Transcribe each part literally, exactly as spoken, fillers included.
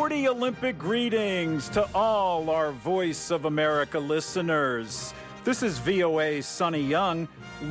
Sporty Olympic greetings to all our Voice of America listeners. This is V O A's Sonny Young.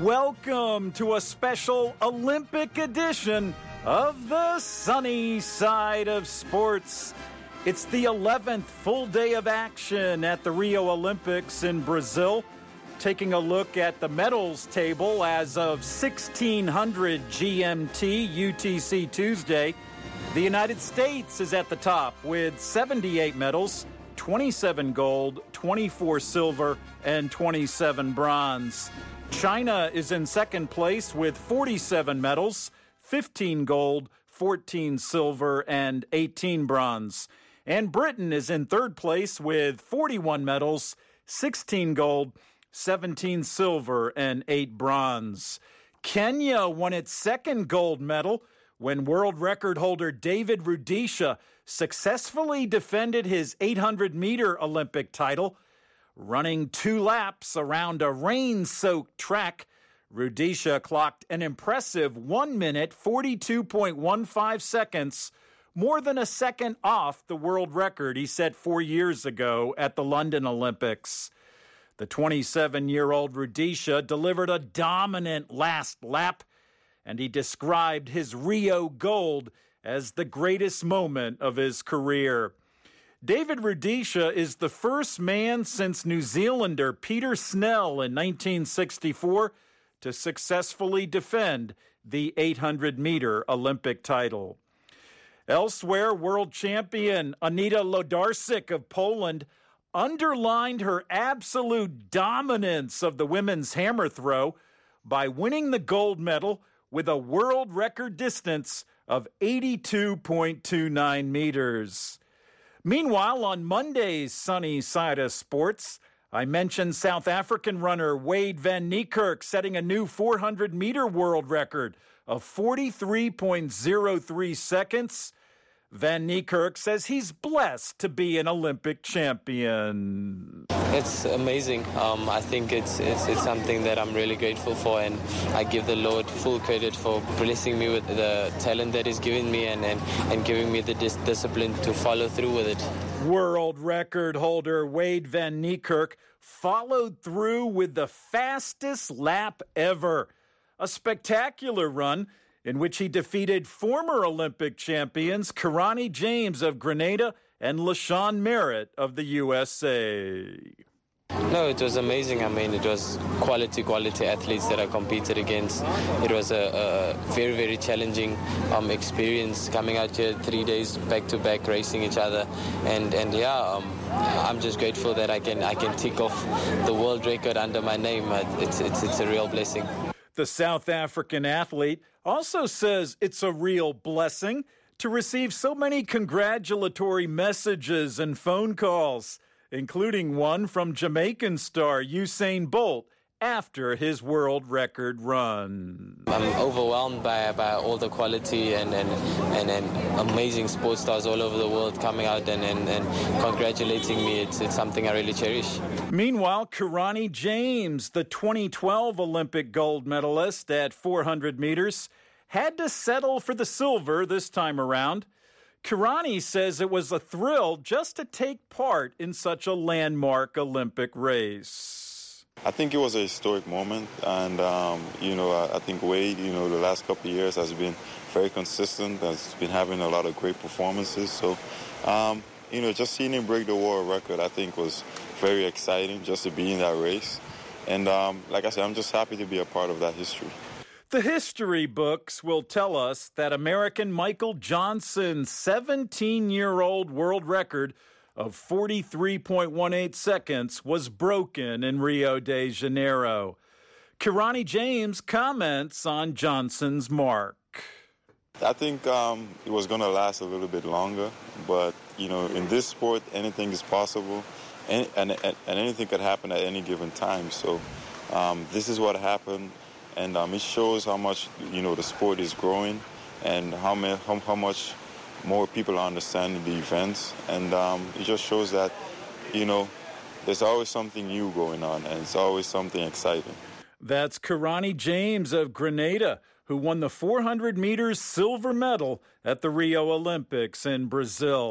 Welcome to a special Olympic edition of the sunny side of sports. It's the eleventh full day of action at the Rio Olympics in Brazil. Taking a look at the medals table as of sixteen hundred G M T U T C Tuesday. The United States is at the top with seventy-eight medals, twenty-seven gold, twenty-four silver, and twenty-seven bronze. China is in second place with forty-seven medals, fifteen gold, fourteen silver, and eighteen bronze. And Britain is in third place with forty-one medals, sixteen gold, seventeen silver, and eight bronze. Kenya won its second gold medal when world record holder David Rudisha successfully defended his eight hundred meter Olympic title. Running two laps around a rain-soaked track, Rudisha clocked an impressive one minute, forty-two point one five seconds, more than a second off the world record he set four years ago at the London Olympics. The twenty-seven-year-old Rudisha delivered a dominant last lap, and he described his Rio gold as the greatest moment of his career. David Rudisha is the first man since New Zealander Peter Snell in nineteen sixty-four to successfully defend the eight hundred meter Olympic title. Elsewhere, world champion Anita Lodarczyk of Poland underlined her absolute dominance of the women's hammer throw by winning the gold medal with a world record distance of eighty-two point two nine meters. Meanwhile, on Monday's sunny side of sports, I mentioned South African runner Wade van Niekerk setting a new four hundred meter world record of forty-three point oh three seconds. Van Niekerk says he's blessed to be an Olympic champion. It's amazing. Um, I think it's, it's it's something that I'm really grateful for, and I give the Lord full credit for blessing me with the talent that He's given me and, and, and giving me the dis- discipline to follow through with it. World record holder Wade van Niekerk followed through with the fastest lap ever. A spectacular run in which he defeated former Olympic champions Kirani James of Grenada and LaShawn Merritt of the U S A. No, it was amazing. I mean, it was quality, quality athletes that I competed against. It was a, a very, very challenging um, experience coming out here three days back-to-back racing each other. And, and yeah, um, I'm just grateful that I can I can tick off the world record under my name. It's, it's, it's a real blessing. The South African athlete also says it's a real blessing to receive so many congratulatory messages and phone calls, including one from Jamaican star Usain Bolt after his world record run. I'm overwhelmed by by all the quality and, and, and, and amazing sports stars all over the world coming out and, and, and congratulating me. It's, it's something I really cherish. Meanwhile, Kirani James, the twenty twelve Olympic gold medalist at four hundred meters, had to settle for the silver this time around. Kirani says it was a thrill just to take part in such a landmark Olympic race. I think it was a historic moment, and, um, you know, I, I think Wade, you know, the last couple of years has been very consistent, has been having a lot of great performances. So, um, you know, just seeing him break the world record, I think was very exciting just to be in that race. And um, like I said, I'm just happy to be a part of that history. The history books will tell us that American Michael Johnson's seventeen-year-old world record of forty-three point one eight seconds was broken in Rio de Janeiro. Kirani James comments on Johnson's mark. I think um, it was going to last a little bit longer, but, you know, in this sport, anything is possible, and, and, and anything could happen at any given time. So um, this is what happened, and um, it shows how much, you know, the sport is growing and how, ma- how, how much more people are understanding the events, and um, it just shows that, you know, there's always something new going on, and it's always something exciting. That's Kirani James of Grenada, who won the four hundred meters silver medal at the Rio Olympics in Brazil.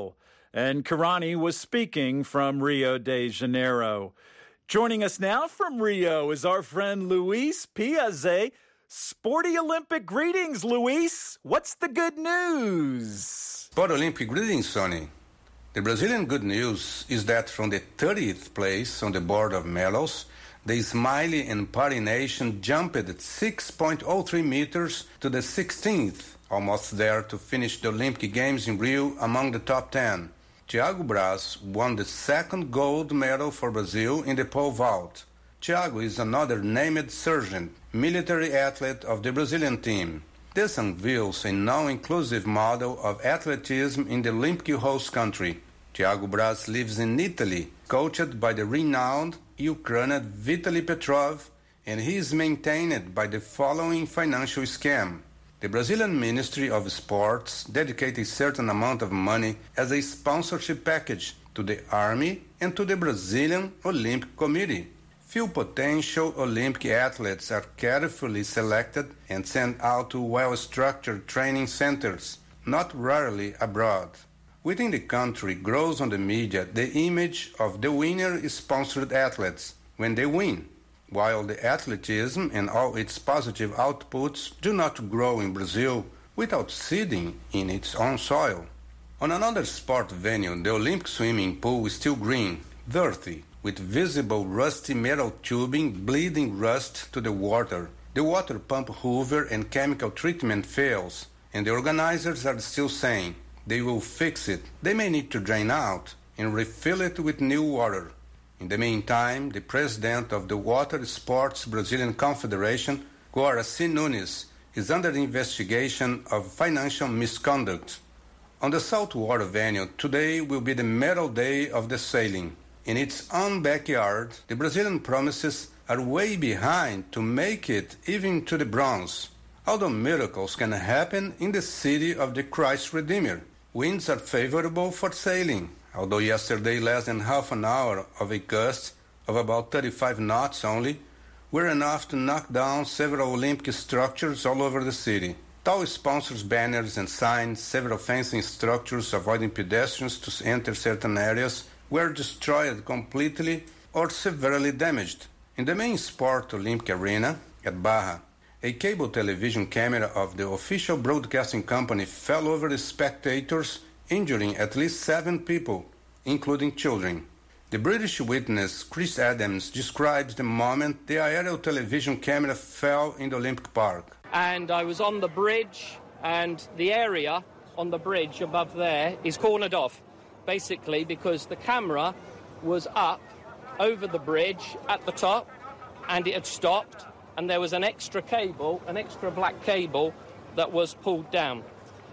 And Kirani was speaking from Rio de Janeiro. Joining us now from Rio is our friend Luis Piazza. Sporty Olympic greetings, Luis. What's the good news? Sport Olympic greetings, Sonny. The Brazilian good news is that from the thirtieth place on the board of medals, the Smiley and Party Nation jumped at six point oh three meters to the sixteenth, almost there to finish the Olympic Games in Rio among the top ten. Thiago Braz won the second gold medal for Brazil in the pole vault. Thiago is another named sergeant, military athlete of the Brazilian team. This unveils a now-inclusive model of athleticism in the Olympic host country. Thiago Braz lives in Italy, coached by the renowned Ukrainian Vitaly Petrov, and he is maintained by the following financial scheme. The Brazilian Ministry of Sports dedicates a certain amount of money as a sponsorship package to the Army and to the Brazilian Olympic Committee. Few potential Olympic athletes are carefully selected and sent out to well-structured training centers, not rarely abroad. Within the country grows on the media the image of the winner-sponsored athletes when they win, while the athleticism and all its positive outputs do not grow in Brazil without seeding in its own soil. On another sport venue, the Olympic swimming pool is still green, dirty, with visible rusty metal tubing bleeding rust to the water. The water pump hoover and chemical treatment fails, and the organizers are still saying they will fix it. They may need to drain out and refill it with new water. In the meantime, the president of the Water Sports Brazilian Confederation, Guaraci Nunes, is under investigation of financial misconduct. On the saltwater venue, today will be the medal day of the sailing. In its own backyard, the Brazilian promises are way behind to make it even to the bronze. Although miracles can happen in the city of the Christ Redeemer, winds are favorable for sailing, although yesterday less than half an hour of a gust of about thirty-five knots only were enough to knock down several Olympic structures all over the city. Tall sponsors' banners and signs, several fencing structures avoiding pedestrians to enter certain areas, were destroyed completely or severely damaged. In the main sport Olympic arena at Barra, a cable television camera of the official broadcasting company fell over the spectators, injuring at least seven people, including children. The British witness Chris Adams describes the moment the aerial television camera fell in the Olympic Park. And I was on the bridge, and the area on the bridge above there is cornered off, basically because the camera was up over the bridge at the top, and it had stopped, and there was an extra cable, an extra black cable that was pulled down.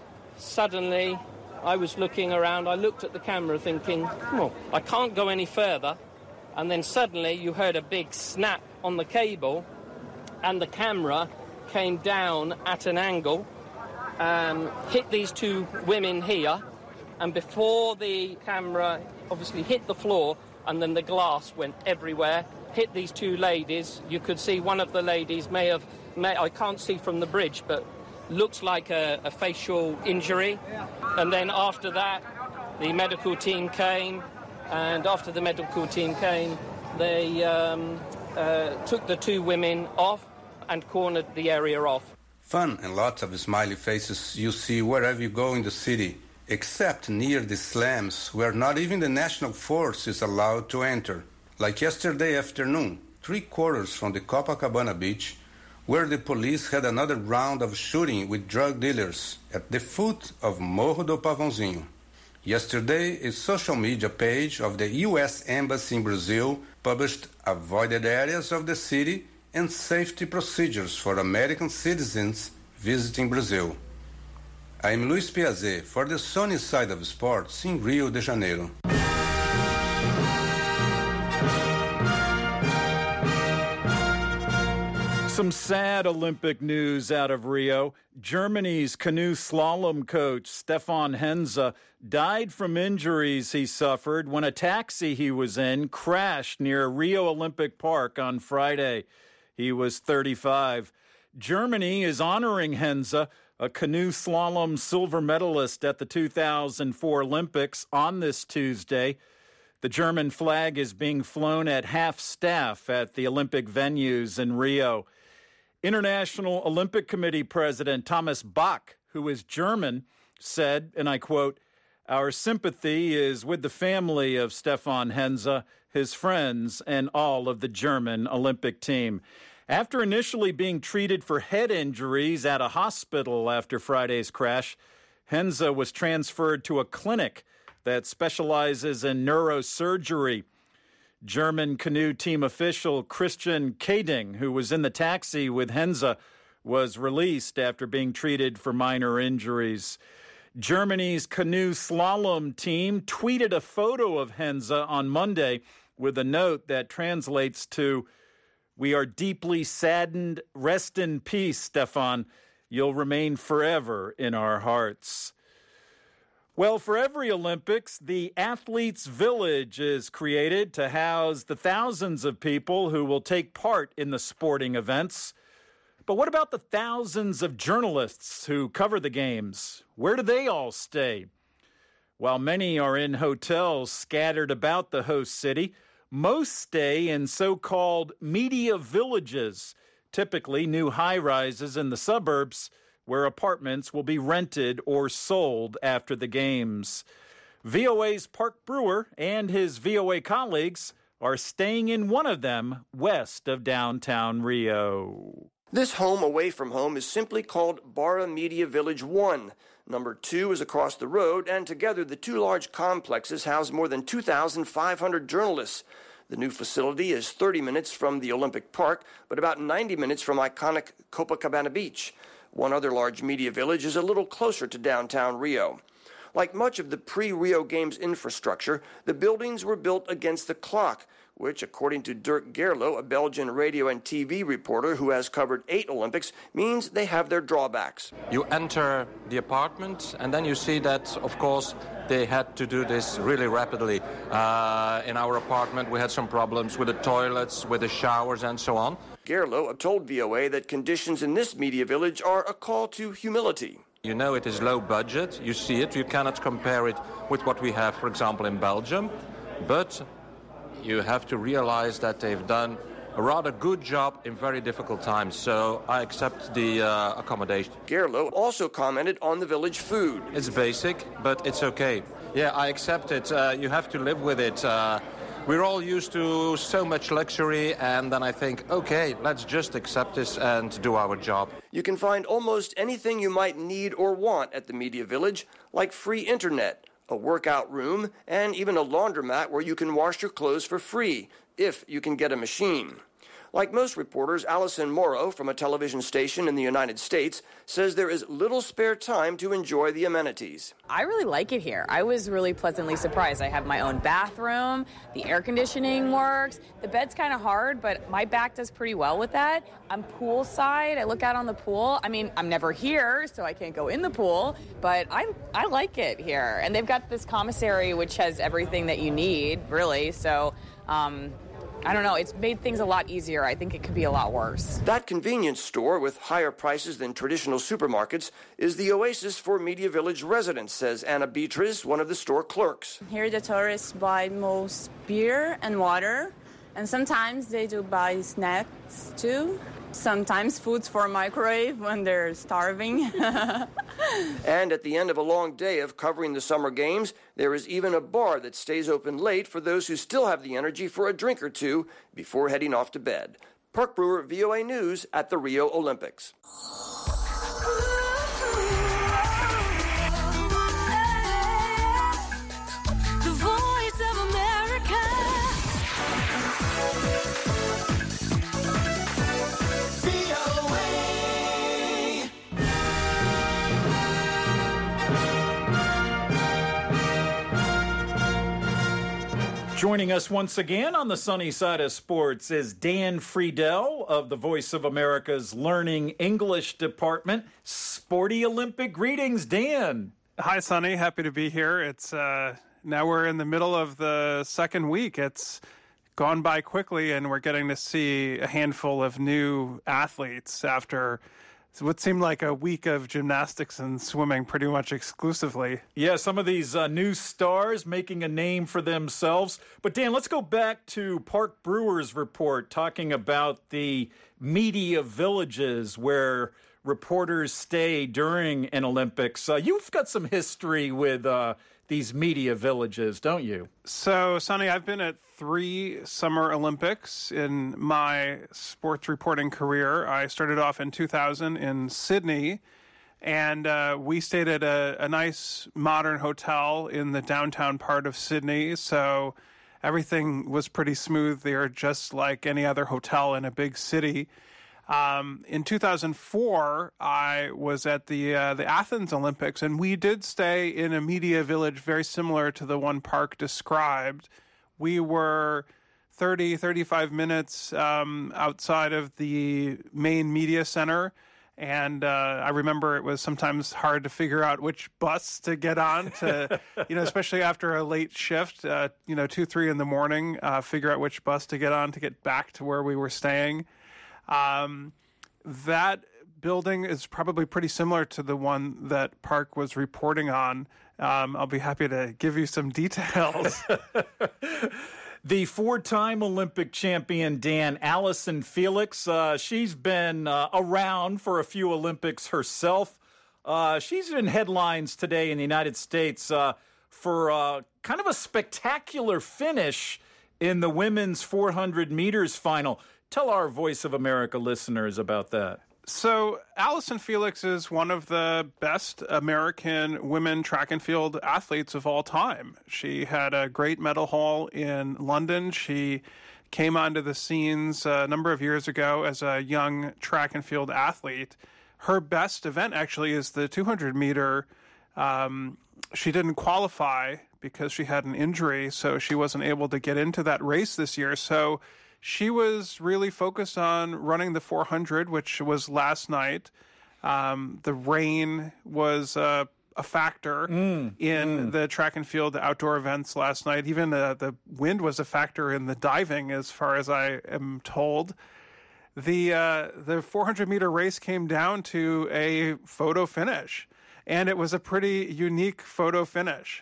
Suddenly, I was looking around, I looked at the camera thinking, oh, I can't go any further, and then suddenly you heard a big snap on the cable, and the camera came down at an angle, um, hit these two women here, and before the camera obviously hit the floor, and then the glass went everywhere, hit these two ladies. You could see one of the ladies may have, may, I can't see from the bridge, but looks like a, a facial injury. And then after that, the medical team came, and after the medical team came, they um, uh, took the two women off and cornered the area off. Fun and lots of smiley faces you see wherever you go in the city, except near the slams where not even the national force is allowed to enter. Like yesterday afternoon, three quarters from the Copacabana beach, where the police had another round of shooting with drug dealers at the foot of Morro do Pavãozinho. Yesterday, a social media page of the U S Embassy in Brazil published avoided areas of the city and safety procedures for American citizens visiting Brazil. I'm Luis Piazza for the sunny side of sports in Rio de Janeiro. Some sad Olympic news out of Rio. Germany's canoe slalom coach, Stefan Henze, died from injuries he suffered when a taxi he was in crashed near Rio Olympic Park on Friday. He was thirty-five. Germany is honoring Henze a canoe slalom silver medalist at the two thousand four Olympics on this Tuesday. The German flag is being flown at half-staff at the Olympic venues in Rio. International Olympic Committee President Thomas Bach, who is German, said, and I quote, "Our sympathy is with the family of Stefan Henze, his friends, and all of the German Olympic team." After initially being treated for head injuries at a hospital after Friday's crash, Henze was transferred to a clinic that specializes in neurosurgery. German canoe team official Christian Kading, who was in the taxi with Henze, was released after being treated for minor injuries. Germany's canoe slalom team tweeted a photo of Henze on Monday with a note that translates to, "We are deeply saddened. Rest in peace, Stefan. You'll remain forever in our hearts." Well, for every Olympics, the Athletes' Village is created to house the thousands of people who will take part in the sporting events. But what about the thousands of journalists who cover the games? Where do they all stay? While many are in hotels scattered about the host city, most stay in so-called media villages, typically new high-rises in the suburbs, where apartments will be rented or sold after the games. V O A's Park Brewer and his V O A colleagues are staying in one of them west of downtown Rio. This home away from home is simply called Barra Media Village one. Number two is across the road, and together the two large complexes house more than two thousand five hundred journalists. The new facility is thirty minutes from the Olympic Park, but about ninety minutes from iconic Copacabana Beach. One other large media village is a little closer to downtown Rio. Like much of the pre-Rio Games infrastructure, the buildings were built against the clock, which, according to Dirk Gerlo, a Belgian radio and T V reporter who has covered eight Olympics, means they have their drawbacks. You enter the apartment, and then you see that, of course, they had to do this really rapidly. Uh, in our apartment, we had some problems with the toilets, with the showers, and so on. Gerlo told V O A that conditions in this media village are a call to humility. You know it is low budget, you see it, you cannot compare it with what we have, for example, in Belgium, but you have to realize that they've done a rather good job in very difficult times, so I accept the uh, accommodation. Gerlo also commented on the village food. It's basic, but it's okay. Yeah, I accept it. Uh, you have to live with it. Uh, we're all used to so much luxury, and then I think, okay, let's just accept this and do our job. You can find almost anything you might need or want at the Media Village, like free internet, a workout room, and even a laundromat where you can wash your clothes for free, if you can get a machine. Like most reporters, Allison Morrow from a television station in the United States says there is little spare time to enjoy the amenities. I really like it here. I was really pleasantly surprised. I have my own bathroom, the air conditioning works, the bed's kind of hard, but my back does pretty well with that. I'm poolside. I look out on the pool. I mean, I'm never here, so I can't go in the pool, but I I like it here. And they've got this commissary which has everything that you need, really, so um I don't know, it's made things a lot easier. I think it could be a lot worse. That convenience store with higher prices than traditional supermarkets is the oasis for Media Village residents, says Anna Beatrice, one of the store clerks. Here the tourists buy most beer and water, and sometimes they do buy snacks too. Sometimes foods for microwave when they're starving. And at the end of a long day of covering the summer games, there is even a bar that stays open late for those who still have the energy for a drink or two before heading off to bed. Park Brewer, V O A News at the Rio Olympics. The Voice of America. Joining us once again on the sunny side of sports is Dan Friedel of the Voice of America's Learning English Department. Sporty Olympic greetings, Dan. Hi, Sonny. Happy to be here. It's uh, now we're in the middle of the second week. It's gone by quickly, and we're getting to see a handful of new athletes after what seemed like a week of gymnastics and swimming pretty much exclusively. Yeah, some of these uh, new stars making a name for themselves. But Dan, let's go back to Park Brewer's report talking about the media villages where reporters stay during an Olympics. Uh, you've got some history with uh, these media villages, don't you? So, Sonny, I've been at three Summer Olympics in my sports reporting career. I started off in two thousand in Sydney, and uh, we stayed at a, a nice modern hotel in the downtown part of Sydney, so everything was pretty smooth there, just like any other hotel in a big city. Um, in two thousand four, I was at the uh, the Athens Olympics, and we did stay in a media village very similar to the one Park described. We were thirty, thirty-five minutes um, outside of the main media center, and uh, I remember it was sometimes hard to figure out which bus to get on to, you know, especially after a late shift, uh, you know, two, three in the morning, uh, figure out which bus to get on to get back to where we were staying. Um, that building is probably pretty similar to the one that Park was reporting on. Um, I'll be happy to give you some details. The four-time Olympic champion, Dan, Allyson Felix, uh, she's been uh, around for a few Olympics herself. Uh, she's in headlines today in the United States uh, for uh, kind of a spectacular finish in the women's four hundred meters final. Tell our Voice of America listeners about that. So Allyson Felix is one of the best American women track and field athletes of all time. She had a great medal haul in London. She came onto the scenes a number of years ago as a young track and field athlete. Her best event actually is the two hundred meter. Um, she didn't qualify because she had an injury, so she wasn't able to get into that race this year. So she was really focused on running the four hundred, which was last night. Um, the rain was uh, a factor mm, in mm. the track and field outdoor events last night. Even uh, the wind was a factor in the diving, as far as I am told. The uh, the four hundred meter race came down to a photo finish, and it was a pretty unique photo finish.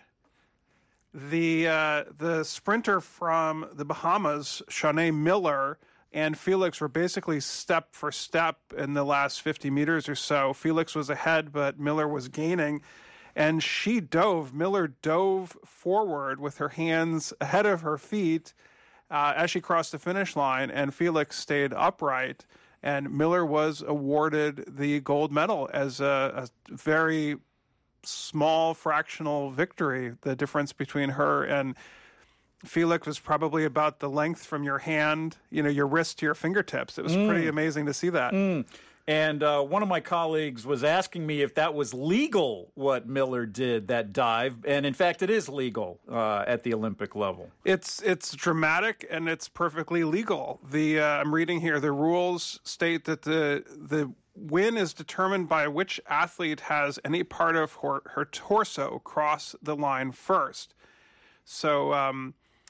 The uh, the sprinter from the Bahamas, Shaunae Miller, and Felix were basically step for step in the last fifty meters or so. Felix was ahead, but Miller was gaining, and she dove. Miller dove forward with her hands ahead of her feet uh, as she crossed the finish line, and Felix stayed upright, and Miller was awarded the gold medal as a, a very small fractional victory. The difference between her and Felix was probably about the length from your hand, you know, your wrist to your fingertips. It was mm. pretty amazing to see that. Mm. And uh, one of my colleagues was asking me if that was legal, what Miller did, that dive. And in fact, it is legal uh, at the Olympic level. It's it's dramatic and it's perfectly legal. The uh, I'm reading here, the rules state that the the win is determined by which athlete has any part of her, her torso cross the line first. So um,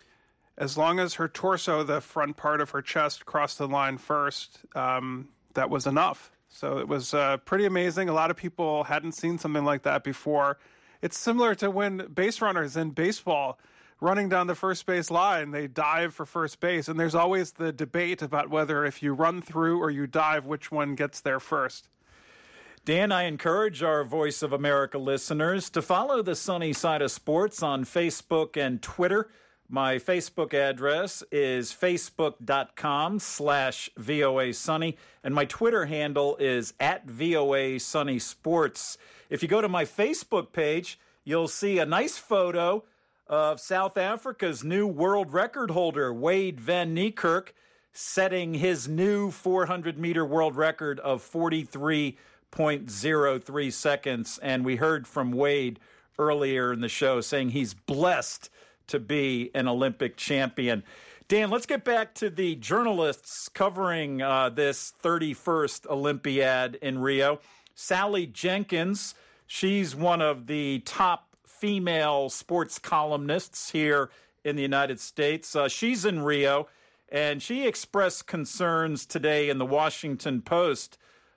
as long as her torso, the front part of her chest, crossed the line first, um, that was enough. So it was uh, pretty amazing. A lot of people hadn't seen something like that before. It's similar to when base runners in baseball running down the first base line, they dive for first base. And there's always the debate about whether if you run through or you dive, which one gets there first. Dan, I encourage our Voice of America listeners to follow the Sunny Side of Sports on Facebook and Twitter. My Facebook address is facebook.com slash VOA Sunny, and my Twitter handle is at VOA Sunny Sports. If you go to my Facebook page, you'll see a nice photo of South Africa's new world record holder, Wade van Niekerk, setting his new four hundred meter world record of forty-three point oh three seconds. And we heard from Wade earlier in the show saying he's blessed to be an Olympic champion. Dan, let's get back to the journalists covering uh, this thirty-first Olympiad in Rio. Sally Jenkins, she's one of the top female sports columnists here in the United States. Uh, she's in Rio, and she expressed concerns today in the Washington Post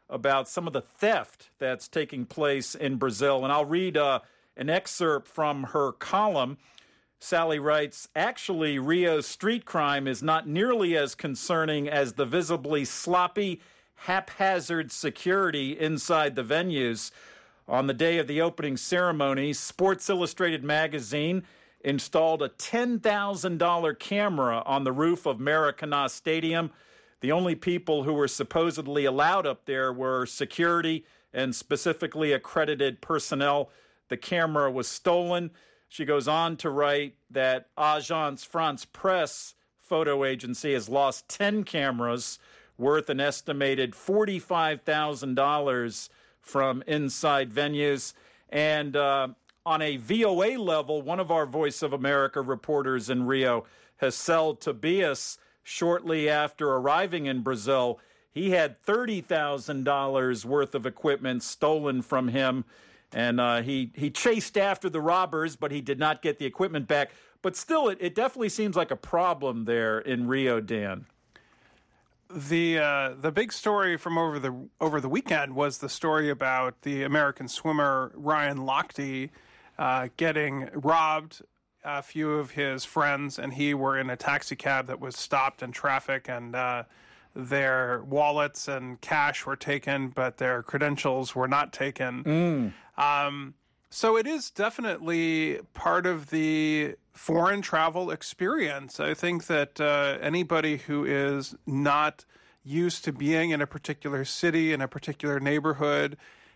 about some of the theft that's taking place in Brazil. And I'll read uh, an excerpt from her column. Sally writes, actually, Rio's street crime is not nearly as concerning as the visibly sloppy, haphazard security inside the venues. On the day of the opening ceremony, Sports Illustrated magazine installed a ten thousand dollars camera on the roof of Maracanã Stadium. The only people who were supposedly allowed up there were security and specifically accredited personnel. The camera was stolen. She goes on to write that Agence France Presse photo agency has lost ten cameras worth an estimated forty-five thousand dollars from inside venues. And uh, on a V O A level, one of our Voice of America reporters in Rio, Hassel Tobias, shortly after arriving in Brazil, he had thirty thousand dollars worth of equipment stolen from him. And uh, he, he chased after the robbers, but he did not get the equipment back. But still, it, it definitely seems like a problem there in Rio, Dan. The uh, the big story from over the over the weekend was the story about the American swimmer Ryan Lochte uh, getting robbed. A few of his friends and he were in a taxi cab that was stopped in traffic, and uh, their wallets and cash were taken, but their credentials were not taken. Mm. Um, so it is definitely part of the foreign travel experience. I think that uh, anybody who is not used to being in a particular city, in a particular neighborhood,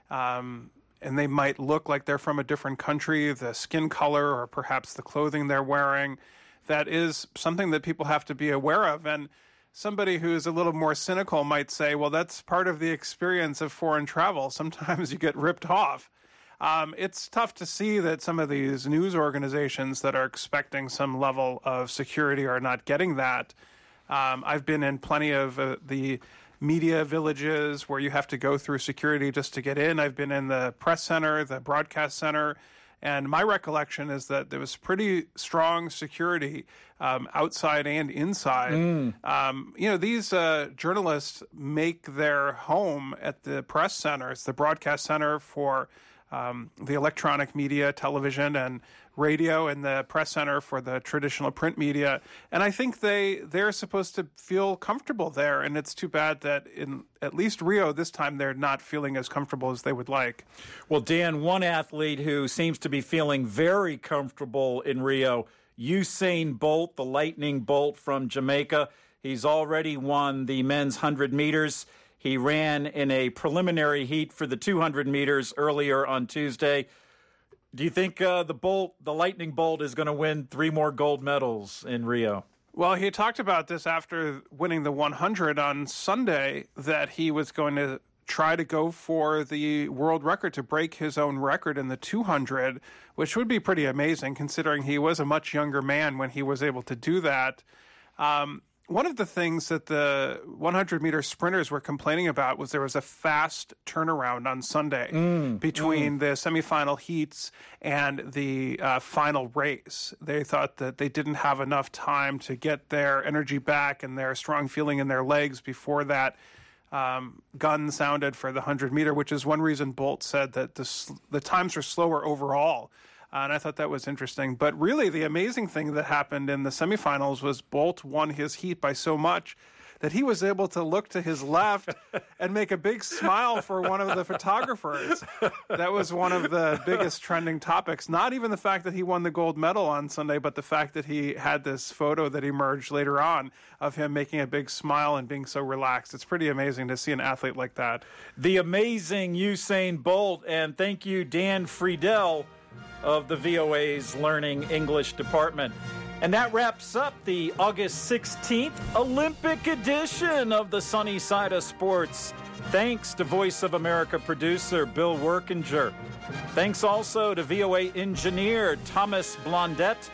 um, and they might look like they're from a different country, the skin color or perhaps the clothing they're wearing, that is something that people have to be aware of. And somebody who's a little more cynical might say, well, that's part of the experience of foreign travel. Sometimes you get ripped off. Um, it's tough to see that some of these news organizations that are expecting some level of security are not getting that. Um, I've been in plenty of uh, the media villages where you have to go through security just to get in. I've been in the press center, the broadcast center, and my recollection is that there was pretty strong security um, outside and inside. Mm. Um, you know, these uh, journalists make their home at the press center. It's the broadcast center for um, the electronic media, television and radio, and the press center for the traditional print media. And I think they, they're supposed to feel comfortable there. And it's too bad that in at least Rio this time, they're not feeling as comfortable as they would like. Well, Dan, one athlete who seems to be feeling very comfortable in Rio, Usain Bolt, the lightning bolt from Jamaica. He's already won the men's one hundred meters. He ran in a preliminary heat for the two hundred meters earlier on Tuesday. Do you think uh, the Bolt, the lightning bolt, is going to win three more gold medals in Rio? Well, he talked about this after winning the one hundred on Sunday, that he was going to try to go for the world record, to break his own record in the two hundred, which would be pretty amazing considering he was a much younger man when he was able to do that. Um, One of the things that the one hundred meter sprinters were complaining about was there was a fast turnaround on Sunday mm, between mm. the semifinal heats and the uh, final race. They thought that they didn't have enough time to get their energy back and their strong feeling in their legs before that um, gun sounded for the one hundred meter, which is one reason Bolt said that the, the times were slower overall. Uh, and I thought that was interesting. But really, the amazing thing that happened in the semifinals was Bolt won his heat by so much that he was able to look to his left and make a big smile for one of the photographers. That was one of the biggest trending topics. Not even the fact that he won the gold medal on Sunday, but the fact that he had this photo that emerged later on of him making a big smile and being so relaxed. It's pretty amazing to see an athlete like that. The amazing Usain Bolt. And thank you, Dan Friedel, of the V O A's Learning English Department. And that wraps up the August sixteenth Olympic edition of the Sunny Side of Sports. Thanks to Voice of America producer Bill Workinger. Thanks also to V O A engineer Thomas Blondette.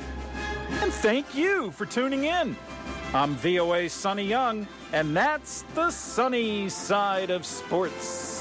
And thank you for tuning in. I'm V O A's Sonny Young, and that's the Sunny Side of Sports.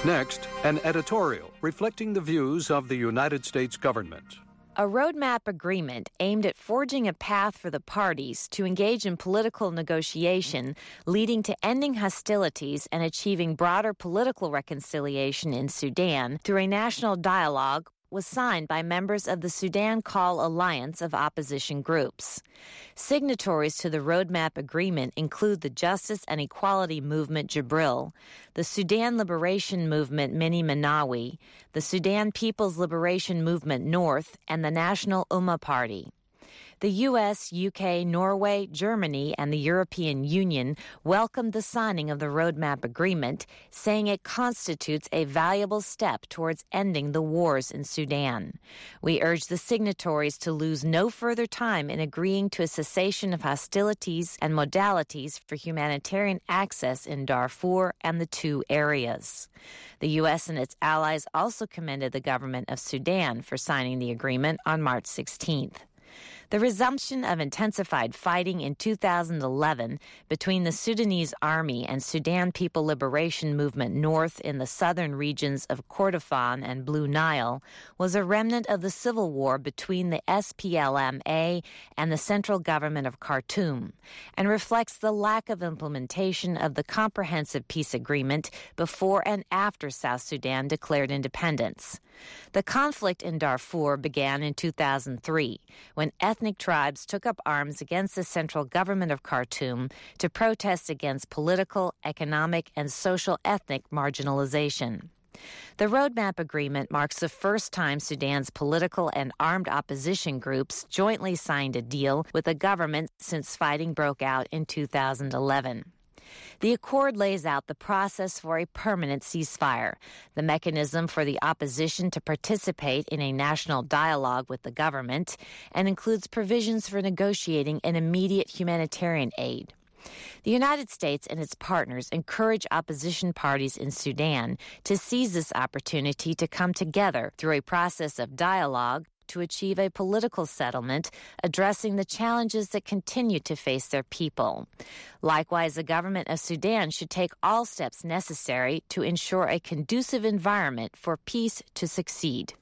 Next, an editorial reflecting the views of the United States government. A roadmap agreement aimed at forging a path for the parties to engage in political negotiation, leading to ending hostilities and achieving broader political reconciliation in Sudan through a national dialogue, was signed by members of the Sudan Call Alliance of opposition groups. Signatories to the roadmap agreement include the Justice and Equality Movement Jibril, the Sudan Liberation Movement Mini Manawi, the Sudan People's Liberation Movement North, and the National Ummah Party. The U S, U K, Norway, Germany, and the European Union welcomed the signing of the roadmap agreement, saying it constitutes a valuable step towards ending the wars in Sudan. We urge the signatories to lose no further time in agreeing to a cessation of hostilities and modalities for humanitarian access in Darfur and the two areas. The U S and its allies also commended the government of Sudan for signing the agreement on March sixteenth. The resumption of intensified fighting in two thousand eleven between the Sudanese Army and Sudan People Liberation Movement North in the southern regions of Kordofan and Blue Nile was a remnant of the civil war between the S P L M A and the central government of Khartoum, and reflects the lack of implementation of the comprehensive peace agreement before and after South Sudan declared independence. The conflict in Darfur began in two thousand three, when ethnic tribes took up arms against the central government of Khartoum to protest against political, economic, and social ethnic marginalization. The roadmap agreement marks the first time Sudan's political and armed opposition groups jointly signed a deal with the government since fighting broke out in two thousand eleven. The accord lays out the process for a permanent ceasefire, the mechanism for the opposition to participate in a national dialogue with the government, and includes provisions for negotiating an immediate humanitarian aid. The United States and its partners encourage opposition parties in Sudan to seize this opportunity to come together through a process of dialogue to achieve a political settlement addressing the challenges that continue to face their people. Likewise, the government of Sudan should take all steps necessary to ensure a conducive environment for peace to succeed.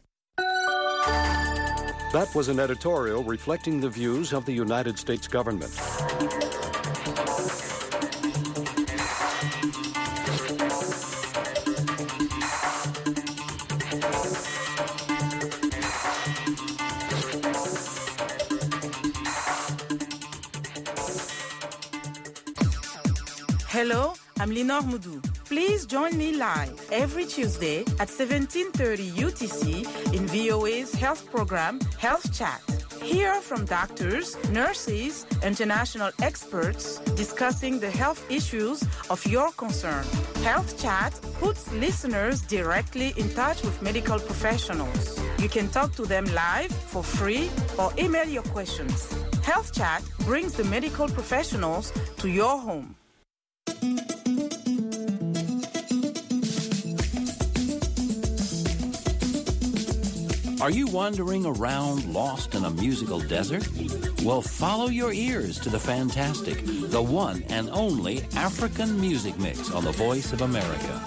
That was an editorial reflecting the views of the United States government. Hello, I'm Linor Moudou. Please join me live every Tuesday at seventeen thirty U T C in V O A's health program, Health Chat. Hear from doctors, nurses, international experts discussing the health issues of your concern. Health Chat puts listeners directly in touch with medical professionals. You can talk to them live for free or email your questions. Health Chat brings the medical professionals to your home. Are you wandering around lost in a musical desert? Well, follow your ears to the fantastic, the one and only African Music Mix on the Voice of America.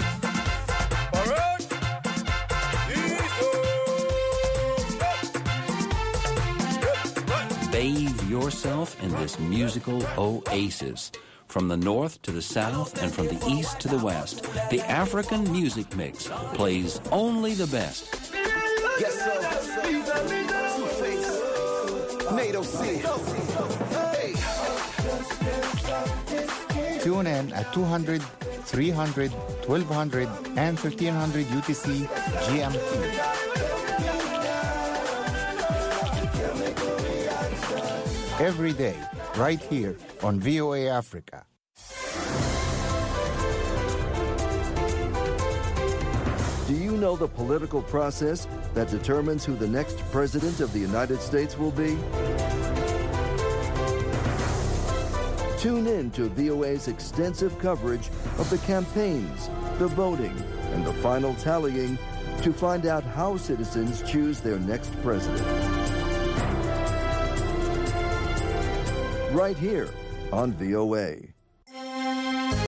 Bathe yourself in this musical oasis. From the north to the south and from the east to the west, the African Music Mix plays only the best. Yes, sir. Two-Face. NATO C. Hey. Tune in at two hundred, three hundred, twelve hundred, and fifteen hundred U T C G M T. Every day, right here on V O A Africa. Do you know the political process that determines who the next president of the United States will be? Tune in to V O A's extensive coverage of the campaigns, the voting, and the final tallying to find out how citizens choose their next president. Right here on V O A.